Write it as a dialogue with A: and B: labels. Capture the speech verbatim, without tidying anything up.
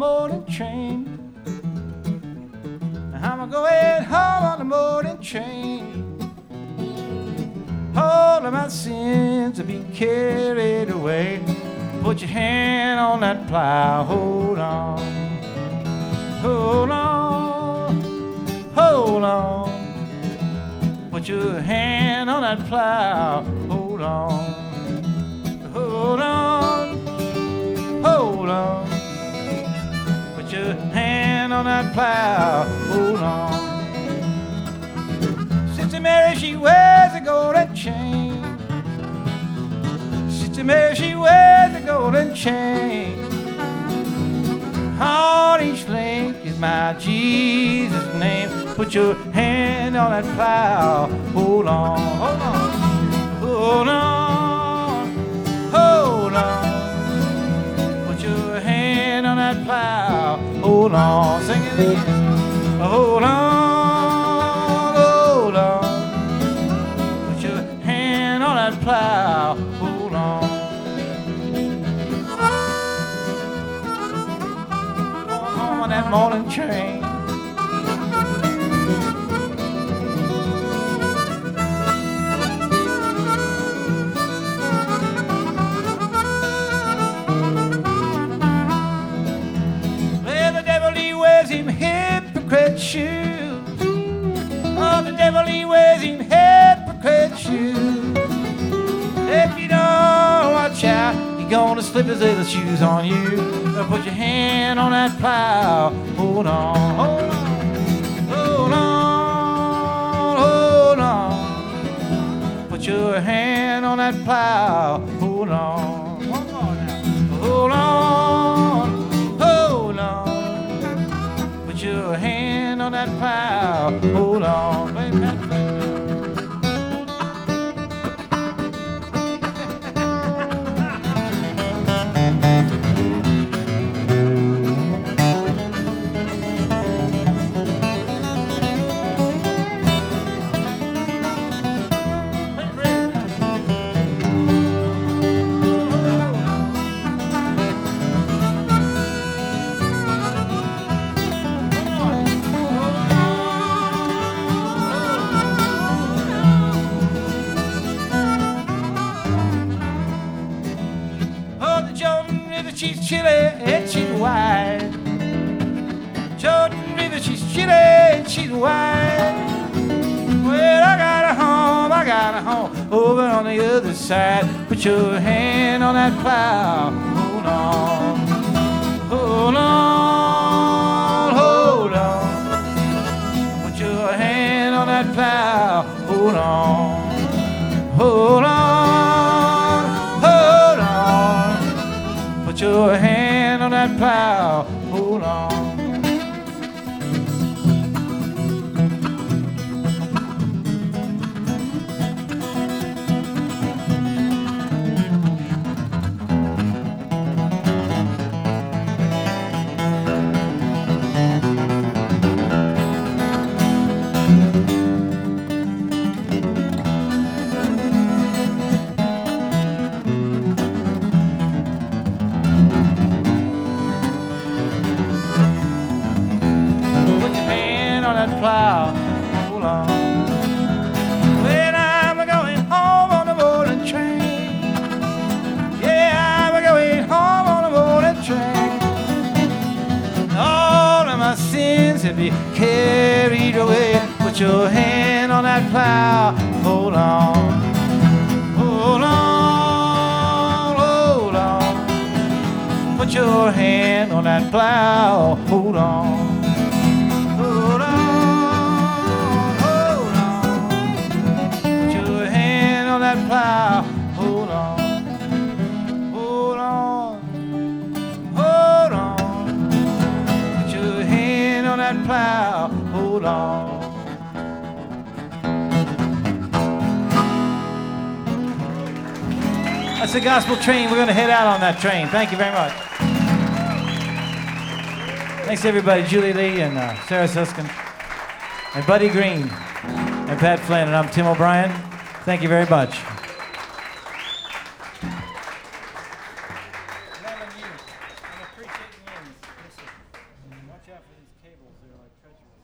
A: morning train. I'm going home on the morning train. All of my sins will be carried away. Put your hand on that plow, hold on, hold on, hold on. Put your hand on that plow, hold on, hold on, hold on. Put your hand on that plow, hold on. Sister Mary, she wears a golden chain. Sister Mary, she wears a golden chain. On each link is my Jesus' name. Put your hand on that plow, hold on, hold on, hold on, hold on. Put your hand on that plow, hold on, sing it again. Hold on, hold on. Put your hand on that plow, hold on. On that morning train. Well, the devil he wears him hypocrite shoes. Oh, the devil he wears him hypocrite shoes. If you don't watch out, he gonna slip his little shoes on you. Put your hand on that plow, hold on, hold on, hold on, hold on. Put your hand on that plow, hold on. One more now. Hold on, hold on. Put your hand on that plow, hold on. Baby, baby. She's chilly and she's wide. Jordan River, she's chilly and she's wide. Well, I got a home, I got a home over on the other side. Put your hand on that plow, hold on, hold on, hold on. Put your hand on that plow, hold on, hold on, hold on. Put your hand on that plow, hold on. Plow, hold on. When I'm going home on the morning train. Yeah, I'm going home on the morning train. All of my sins have been carried away. Put your hand on that plow, hold on, hold on, hold on. Put your hand on that plow, hold on. That plow, hold on, hold on, hold on. Put your hand on that plow, hold on. That's the gospel train. We're going to head out on that train. Thank you very much. Thanks everybody, Julie Lee and uh, Sarah Suskin and Buddy Green and Pat Flynn, and I'm Tim O'Brien. Thank you very much. Loving you. I'm appreciating you. labels. They're like treacherous.